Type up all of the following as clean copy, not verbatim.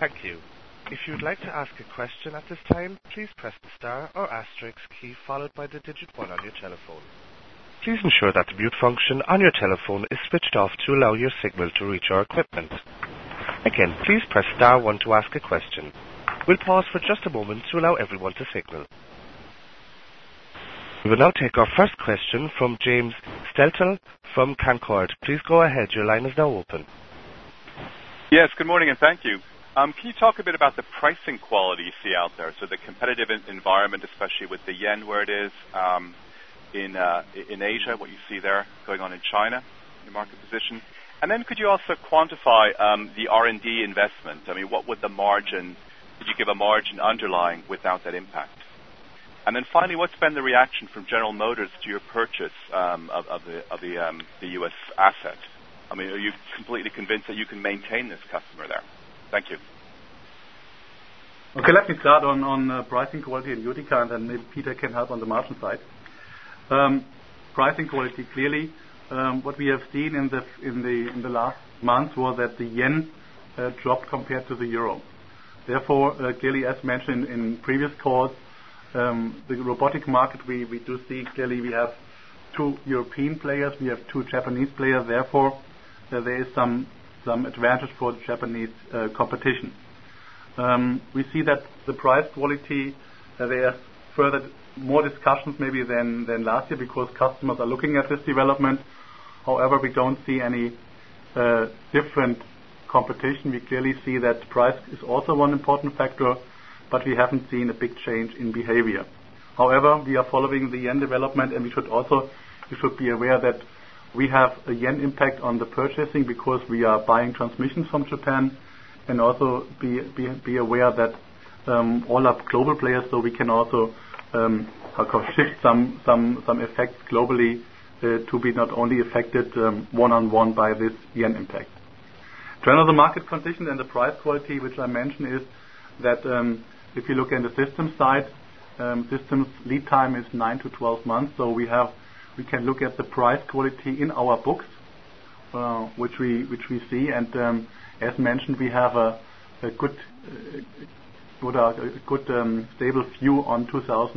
Thank you. If you would like to ask a question at this time, please press the star or asterisk key followed by the digit 1 on your telephone. Please ensure that the mute function on your telephone is switched off to allow your signal to reach our equipment. Again, please press star 1 to ask a question. We'll pause for just a moment to allow everyone to signal. We will now take our first question from James Steltel from Canaccord. Please go ahead. Your line is now open. Yes, good morning and thank you. Can you talk a bit about the pricing quality you see out there? So the competitive environment, especially with the yen where it is, in Asia, what you see there going on in China, your market position. And then could you also quantify the R&D investment? I mean, what would the margin, could you give a margin underlying without that impact? And then finally, what's been the reaction from General Motors to your purchase of the U.S. asset? I mean, are you completely convinced that you can maintain this customer there? Thank you. Okay, let me start on pricing quality in Utica, and then maybe Peter can help on the margin side. Pricing quality, clearly, what we have seen in the last month was that the yen dropped compared to the euro. Therefore, clearly, as mentioned in previous calls, the robotic market we do see clearly we have 2 European players, we have 2 Japanese players. Therefore, there is some advantage for the Japanese competition. We see that the price quality, there are further more discussions maybe than last year because customers are looking at this development. However, we don't see any different competition. We clearly see that price is also one important factor, but we haven't seen a big change in behavior. However, we are following the yen development, and you should be aware that we have a yen impact on the purchasing because we are buying transmissions from Japan, and also be aware that all are global players, so we can also shift some effects globally to be not only affected one-on-one by this yen impact. General, the market condition and the price quality, which I mentioned, is that if you look at the system side, systems lead time is 9 to 12 months, so we can look at the price quality in our books, which we see, and as mentioned, we have a good stable view on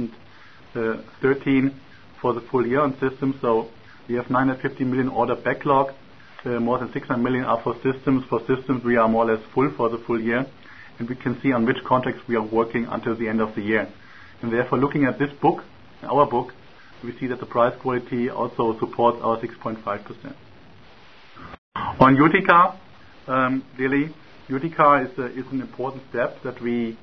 2013 for the full year on systems. So we have 950 million order backlog, more than 600 million are for systems. For systems, we are more or less full for the full year, and we can see on which contracts we are working until the end of the year. And therefore, looking at this book, our book, we see that the price quality also supports our 6.5%. On Utica, really, Utica is an important step that we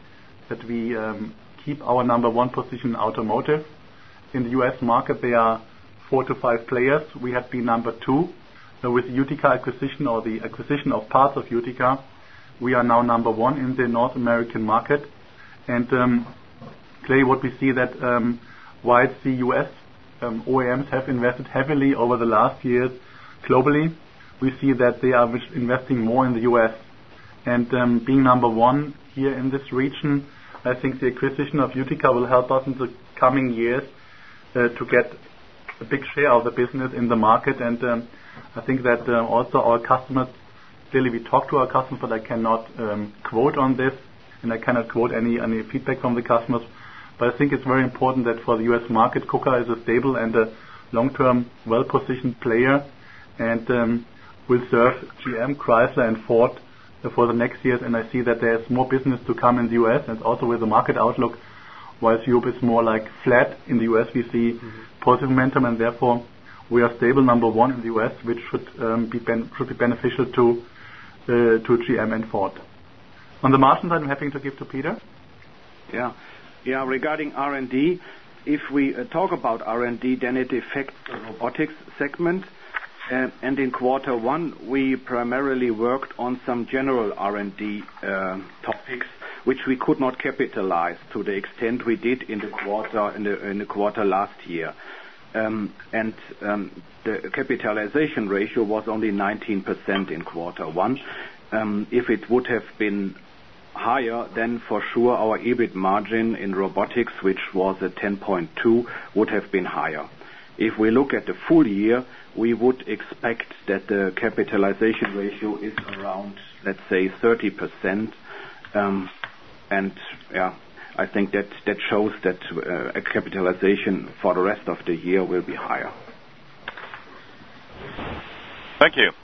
keep our number 1 position in automotive. In the U.S. market, there are 4 to 5 players. We have been number 2. With the Utica acquisition or the acquisition of parts of Utica, we are now number 1 in the North American market. And clearly what we see that while the U.S. OEMs have invested heavily over the last years globally, we see that they are investing more in the U.S. And being number 1 here in this region, I think the acquisition of Utica will help us in the coming years to get a big share of the business in the market. And I think that also our customers, clearly we talk to our customers, but I cannot quote on this, and I cannot quote any feedback from the customers. But I think it's very important that for the U.S. market, KUKA is a stable and a long-term, well-positioned player, and will serve GM, Chrysler, and Ford for the next years. And I see that there's more business to come in the U.S. and also with the market outlook. Whilst Europe is more like flat, in the U.S. we see positive momentum, and therefore we are stable number 1 in the U.S., which should be beneficial to GM and Ford. On the margin side, I'm happy to give to Peter. Yeah. Regarding R&D, if we talk about R&D, then it affects the robotics segment. And in quarter 1, we primarily worked on some general R&D topics, which we could not capitalize to the extent we did in the quarter last year. And the capitalization ratio was only 19% in quarter 1. If it would have been higher, then for sure our EBIT margin in robotics, which was at 10.2, would have been higher. If we look at the full year, we would expect that the capitalization ratio is around, let's say, 30%, And I think that shows that a capitalization for the rest of the year will be higher. Thank you.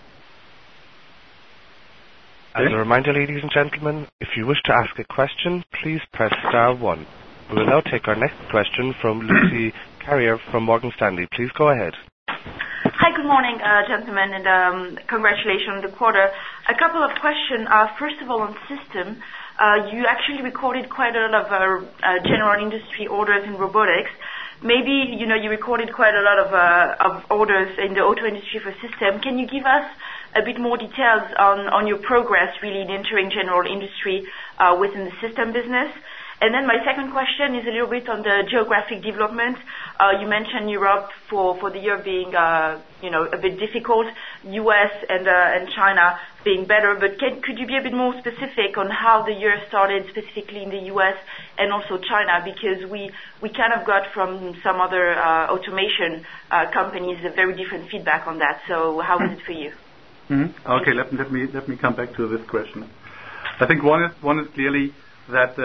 As a reminder, ladies and gentlemen, if you wish to ask a question, please press star 1. We will now take our next question from Lucie Carrier from Morgan Stanley. Please go ahead. Hi, good morning, gentlemen, and congratulations on the quarter. A couple of questions. First of all, on system, you actually recorded quite a lot of general industry orders in robotics. Maybe, you recorded quite a lot of orders in the auto industry for system. Can you give us a bit more details on your progress really in entering general industry within the system business? And then my second question is a little bit on the geographic development. You mentioned Europe for the year being a bit difficult, US and China being better, but could you be a bit more specific on how the year started specifically in the US and also China, because we kind of got from some other automation companies a very different feedback on that. So how is it for you? Mm-hmm. Okay, let me come back to this question. I think one is clearly that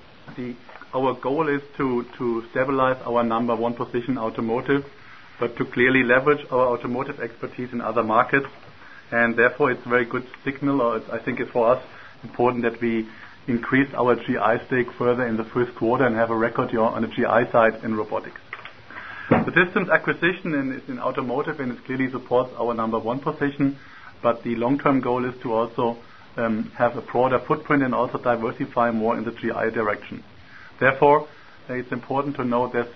our goal is to stabilize our number one position automotive, but to clearly leverage our automotive expertise in other markets, and therefore it's a very good signal, or I think it's for us important that we increase our GI stake further in the first quarter and have a record year on the GI side in robotics. The systems acquisition is in automotive, and it clearly supports our number one position, but the long-term goal is to also have a broader footprint and also diversify more in the GI direction. Therefore, it's important to note that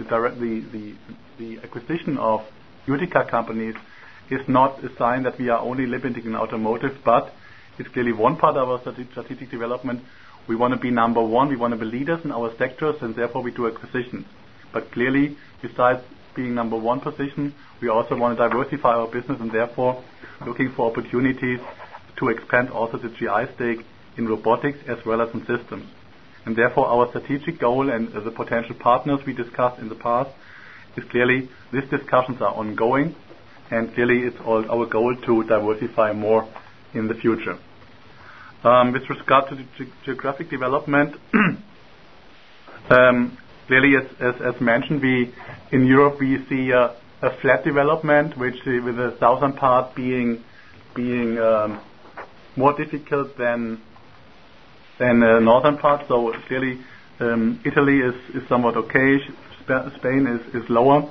the acquisition of Utica companies is not a sign that we are only limiting in automotive, but it's clearly one part of our strategic development. We want to be number one, we want to be leaders in our sectors, and therefore we do acquisitions. But clearly, besides being number one position, we also want to diversify our business, and therefore looking for opportunities to expand also the GI stake in robotics as well as in systems. And therefore our strategic goal and the potential partners we discussed in the past is clearly these discussions are ongoing, and clearly it's all our goal to diversify more in the future. With regard to the geographic development, clearly as mentioned, in Europe we see a flat development, which with the southern part being more difficult than northern part. So clearly Italy is somewhat okay. Spain is lower.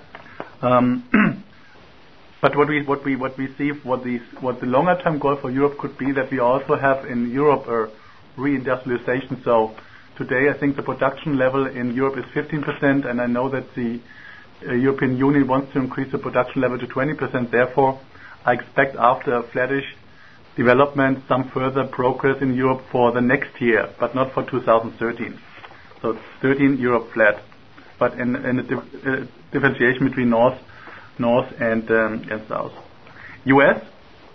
But what we see, what the longer term goal for Europe could be, that we also have in Europe a reindustrialization. So today I think the production level in Europe is 15%, and I know that the European Union wants to increase the production level to 20%. Therefore, I expect after a flattish development some further progress in Europe for the next year, but not for 2013. So 13 Europe flat, but in a differentiation between north and south. US,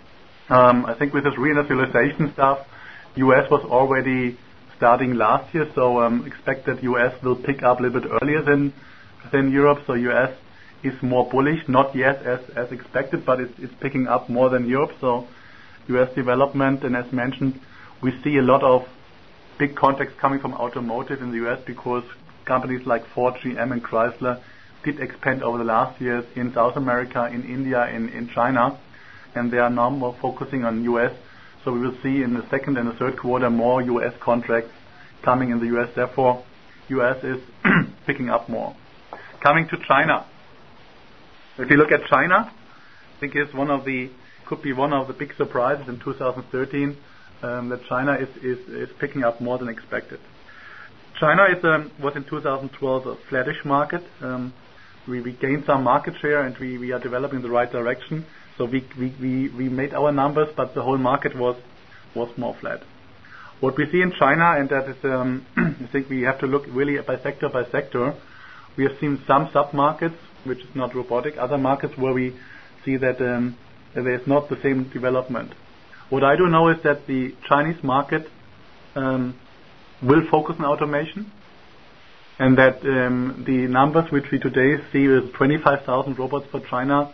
I think with this reindustrialization stuff, US was already starting last year, so expect that US will pick up a little bit earlier than Europe. So US is more bullish, not yet as expected, but it's picking up more than Europe. So US development, and as mentioned, we see a lot of big contracts coming from automotive in the US because companies like Ford, GM and Chrysler did expand over the last years in South America, in India, in China, and they are now more focusing on US. So we will see in the second and the third quarter more US contracts coming in the US. Therefore, US is picking up more. Coming to China. If you look at China, I think it's could be one of the big surprises in 2013 that China is picking up more than expected. China was in 2012 a flattish market. We gained some market share, and we are developing the right direction. So we made our numbers, but the whole market was more flat. What we see in China, and that is I think we have to look really by sector. We have seen some sub-markets, which is not robotic, other markets where we see that there is not the same development. What I do know is that the Chinese market will focus on automation, and that the numbers which we today see is 25,000 robots for China.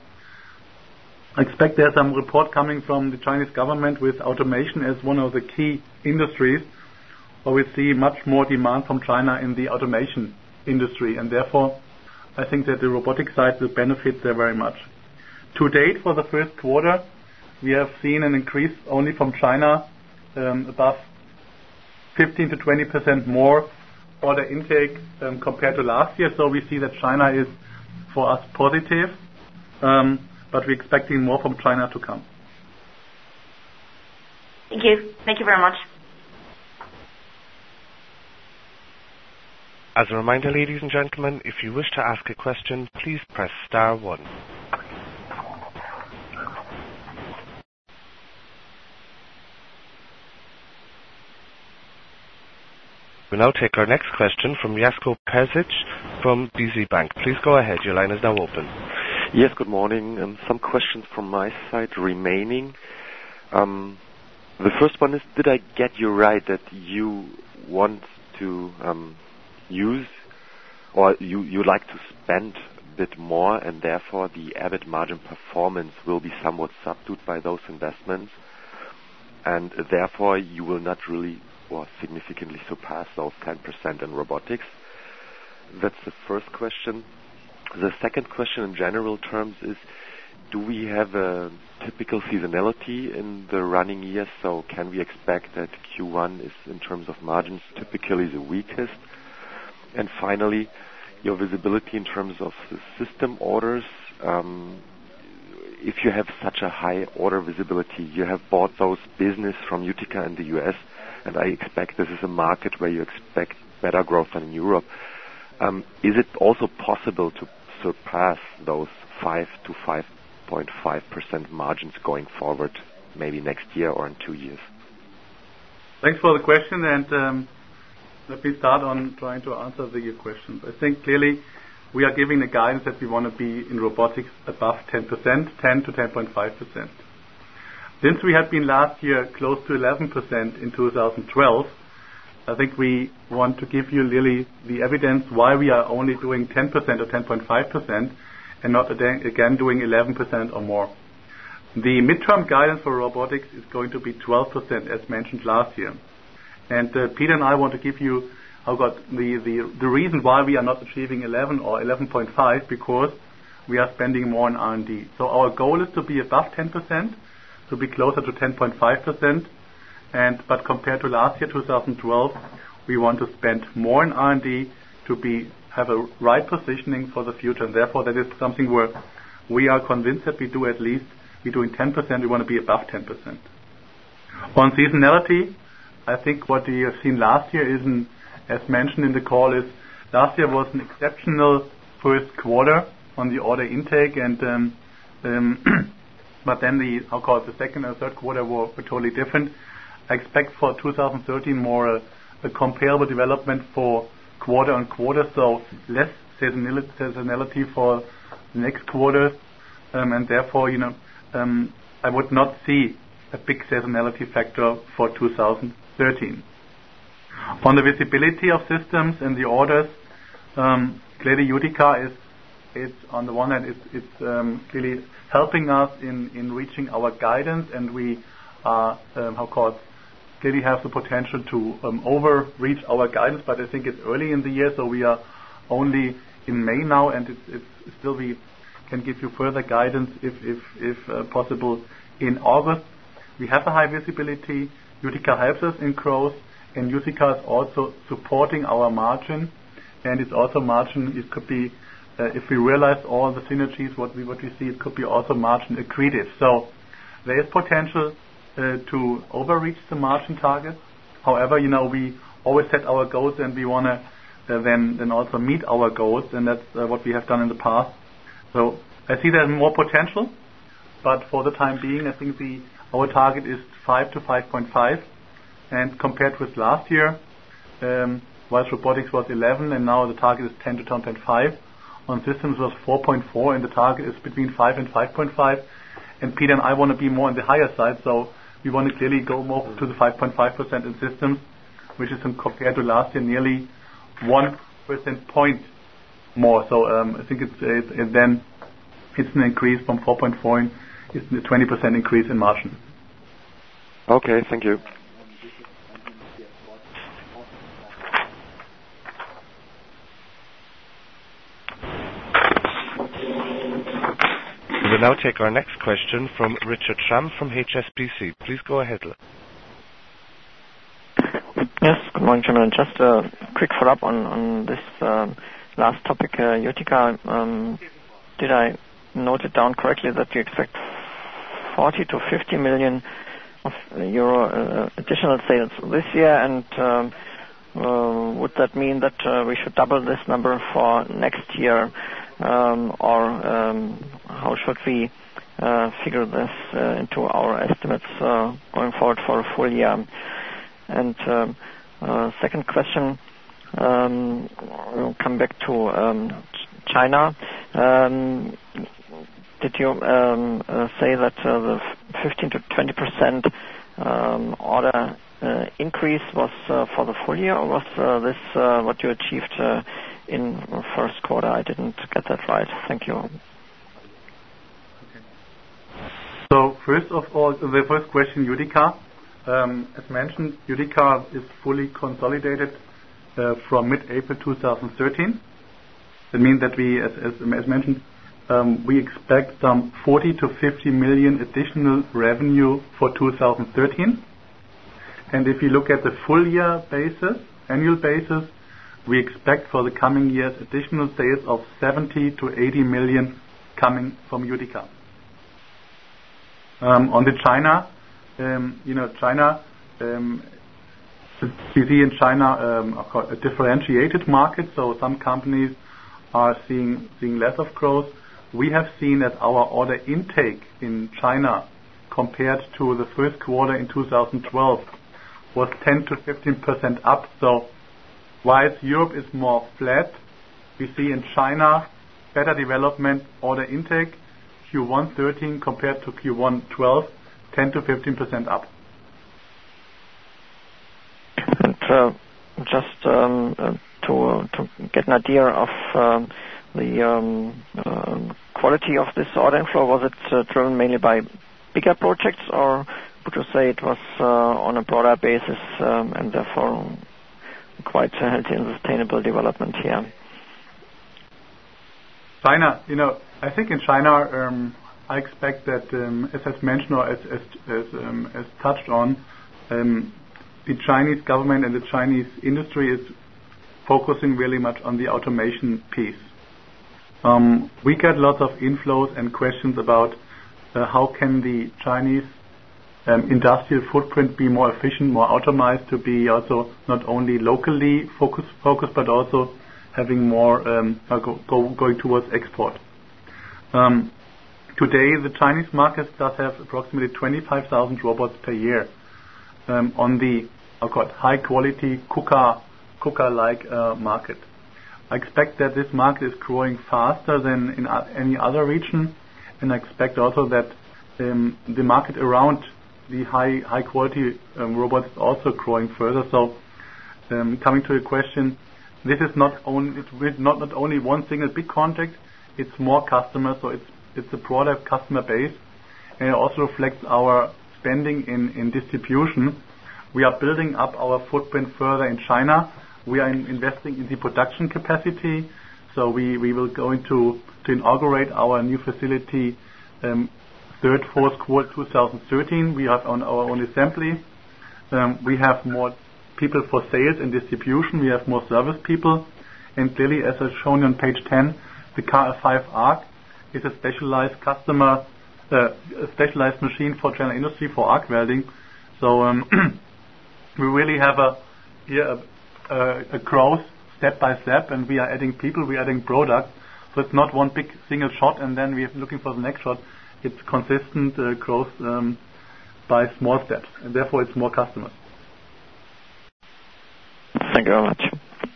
I expect there's some report coming from the Chinese government with automation as one of the key industries, or we see much more demand from China in the automation industry, and therefore I think that the robotic side will benefit there very much. To date, for the first quarter, we have seen an increase only from China above 15 to 20% more order intake compared to last year. So we see that China is for us positive, but we're expecting more from China to come. Thank you. Thank you very much. As a reminder, ladies and gentlemen, if you wish to ask a question, please press star 1. We'll now take our next question from Jasko Perzic from DZ Bank. Please go ahead. Your line is now open. Yes, good morning. Some questions from my side remaining. The first one is, did I get you right that you want to use, or you like to spend a bit more, and therefore the EBIT margin performance will be somewhat subdued by those investments, and therefore you will not really or significantly surpass those 10% in robotics? That's the first question. The second question in general terms is, do we have a typical seasonality in the running year? So can we expect that Q1 is, in terms of margins, typically the weakest? And finally, your visibility in terms of the system orders. If you have such a high order visibility, you have bought those business from Utica in the US, and I expect this is a market where you expect better growth than in Europe. Is it also possible to surpass those 5 to 5.5% margins going forward, maybe next year or in 2 years? Thanks for the question, and let me start on trying to answer your questions. I think clearly we are giving the guidance that we want to be in robotics above 10%, 10 to 10.5%. Since we had been last year close to 11% in 2012, I think we want to give you really the evidence why we are only doing 10% or 10.5% and not again doing 11% or more. The midterm guidance for robotics is going to be 12%, as mentioned last year. And Peter and I want to give you the reason why we are not achieving 11 or 11.5, because we are spending more on R&D. So our goal is to be above 10%, to be closer to 10.5%, but compared to last year, 2012, we want to spend more in R&D to have a right positioning for the future, and therefore that is something where we are convinced that we're doing 10%, we want to be above 10%. On seasonality, I think what we have seen last year is, as mentioned in the call, is last year was an exceptional first quarter on the order intake, and but then the second and third quarter were totally different. I expect for 2013 more a comparable development for quarter on quarter, so less seasonality for the next quarter, and therefore I would not see a big seasonality factor for 2013. On the visibility of systems and the orders, clearly Utica is on the one hand it's clearly helping us in reaching our guidance, and we are clearly have the potential to overreach our guidance, but I think it's early in the year, so we are only in May now, and it's still we can give you further guidance if possible in August. We have a high visibility. Utica helps us in growth, and Utica is also supporting our margin, and it's also margin. It could be if we realize all the synergies, what we see, it could be also margin accretive. So there is potential to overreach the margin target. However, we always set our goals, and we want to then also meet our goals, and that's what we have done in the past. So I see there's more potential, but for the time being, I think our target is 5 to 5.5, and compared with last year, whilst robotics was 11, and now the target is 10 to 10.5. On systems was 4.4, and the target is between 5 and 5.5. And Peter and I want to be more on the higher side, so we want to clearly go more to the 5.5% in systems, which is compared to last year nearly 1% point more. So I think it's an increase from 4.4. It's a 20% increase in margin. Okay, thank you. now take our next question from Richard Schramm from HSBC. Please go ahead. Yes, good morning, gentlemen. Just a quick follow-up on this last topic, Utica. Did I note it down correctly that you expect 40 to 50 million of euro additional sales this year, and would that mean that we should double this number for next year, or how should we figure this into our estimates going forward for a full year? And second question, we'll come back to China. Did you say that the 15 to 20% order increase was for the full year, or was this what you achieved in the first quarter? I didn't get that right. Thank you. Okay. So first of all, the first question, Utica. As mentioned, Utica is fully consolidated from mid-April 2013. That means that we, as mentioned, we expect some 40 to 50 million additional revenue for 2013. And if you look at the full year basis, annual basis, we expect for the coming years additional sales of 70 to 80 million coming from Utica. On the China, China, we see in China a differentiated market, so some companies are seeing less of growth. We have seen that our order intake in China compared to the first quarter in 2012 was 10 to 15% up. So whilst Europe is more flat, we see in China better development order intake Q1 13 compared to Q1 12, 10 to 15% up. And just to get an idea of the quality of this order inflow, was it driven mainly by bigger projects, or would you say it was on a broader basis and therefore quite a healthy and sustainable development here? China, I think in China, I expect that, as mentioned or as touched on, the Chinese government and the Chinese industry is focusing really much on the automation piece. We get lots of inflows and questions about how can the Chinese industrial footprint be more efficient, more automized, to be also not only locally focused but also having more going towards export. Today, the Chinese market does have approximately 25,000 robots per year on the high quality KUKA-like market. I expect that this market is growing faster than in any other region, and I expect also that the market around the high quality robots is also growing further. So, coming to your question, this is not only one single big contract; it's more customers. So it's a broader customer base, and it also reflects our spending in distribution. We are building up our footprint further in China. We are investing in the production capacity. So we will going to inaugurate our new facility fourth quarter 2013. We have on our own assembly. We have more people for sales and distribution. We have more service people. And clearly, as I've shown on page 10, the KF5 ARC is a specialized specialized machine for general industry for arc welding. So we really have a growth step by step, and we are adding people, we are adding products. So it's not one big single shot, and then we are looking for the next shot. It's consistent growth by small steps, and therefore it's more customers. Thank you very much.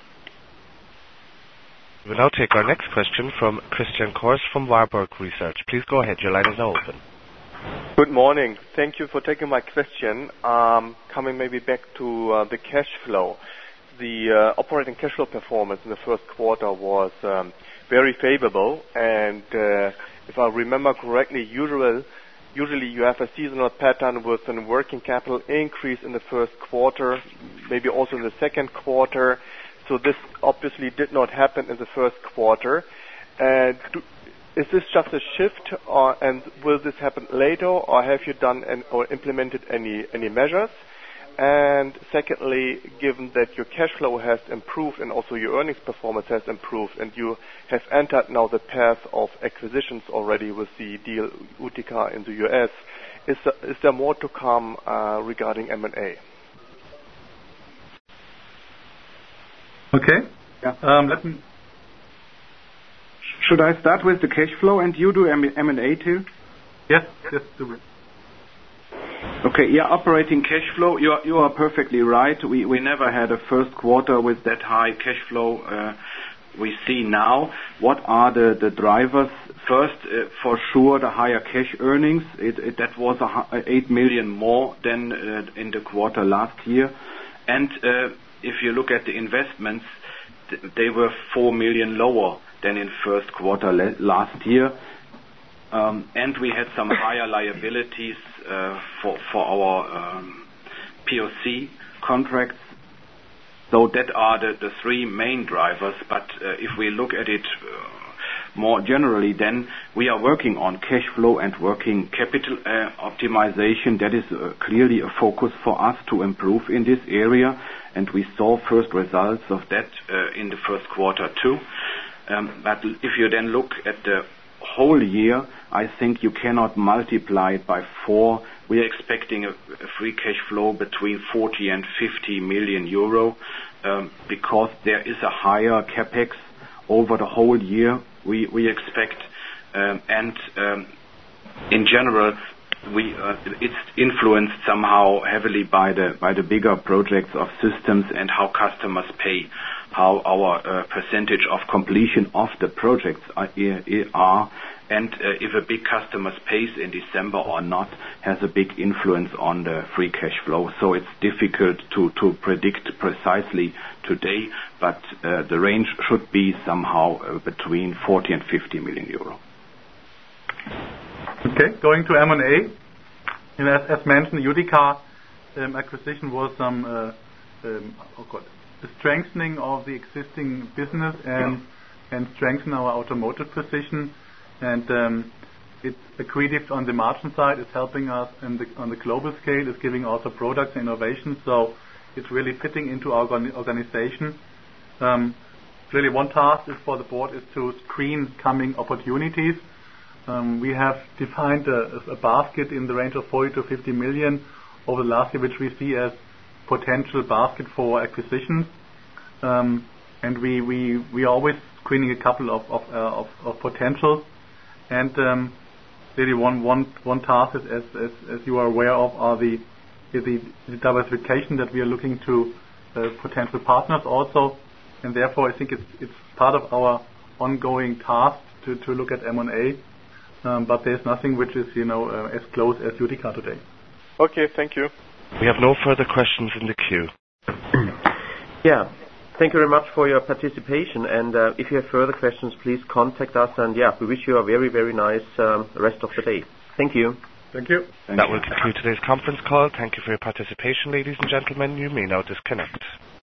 We'll now take our next question from Christian Kors from Warburg Research. Please go ahead. Your line is now open. Good morning. Thank you for taking my question. Coming maybe back to the cash flow. The operating cash flow performance in the first quarter was very favorable, and if I remember correctly, usually you have a seasonal pattern with a working capital increase in the first quarter, maybe also in the second quarter. So this obviously did not happen in the first quarter. Is Is this just a shift, and will this happen later, or have you done or implemented any measures? And secondly, given that your cash flow has improved and also your earnings performance has improved, and you have entered now the path of acquisitions already with the deal Utica in the US, is there more to come regarding M&A? Okay. Yeah. Should I start with the cash flow and you do M&A too? Yes, do it. Okay, yeah, operating cash flow, you are perfectly right. We never had a first quarter with that high cash flow we see now. What are the drivers? First, for sure, the higher cash earnings. That was 8 million more than in the quarter last year. And if you look at the investments, they were 4 million lower than in first quarter last year. And we had some higher liabilities for our POC contracts. So that are the three main drivers. But if we look at it more generally, then we are working on cash flow and working capital optimization. That is clearly a focus for us to improve in this area. And we saw first results of that in the first quarter too. But if you then look at the whole year, I think you cannot multiply it by 4. We are expecting a free cash flow between 40 and 50 million euro because there is a higher capex over the whole year. We expect, and in general, it's influenced somehow heavily by the bigger projects of systems and how customers pay, how our percentage of completion of the projects are, and if a big customer pays in December or not has a big influence on the free cash flow. So it's difficult to predict precisely today, but the range should be somehow between 40 and 50 million euro. Okay, going to M&A. As mentioned, Utica acquisition was some the strengthening of the existing business and strengthen our automotive position. And it's accretive on the margin side. It's helping us on the global scale. It's giving also products and innovation. So it's really fitting into our organization. Really, one task for the board is to screen coming opportunities. We have defined a basket in the range of 40 to 50 million over the last year, which we see as potential basket for acquisitions. And we are always screening a couple of potentials. And really one task, as you are aware of, are the diversification that we are looking to potential partners also. And therefore, I think it's part of our ongoing task to look at M&A. But there's nothing which is as close as Utica today. Okay, thank you. We have no further questions in the queue. Yeah. Thank you very much for your participation, and if you have further questions, please contact us, and we wish you a very, very nice rest of the day. Thank you. Thank you. That will conclude today's conference call. Thank you for your participation, ladies and gentlemen. You may now disconnect.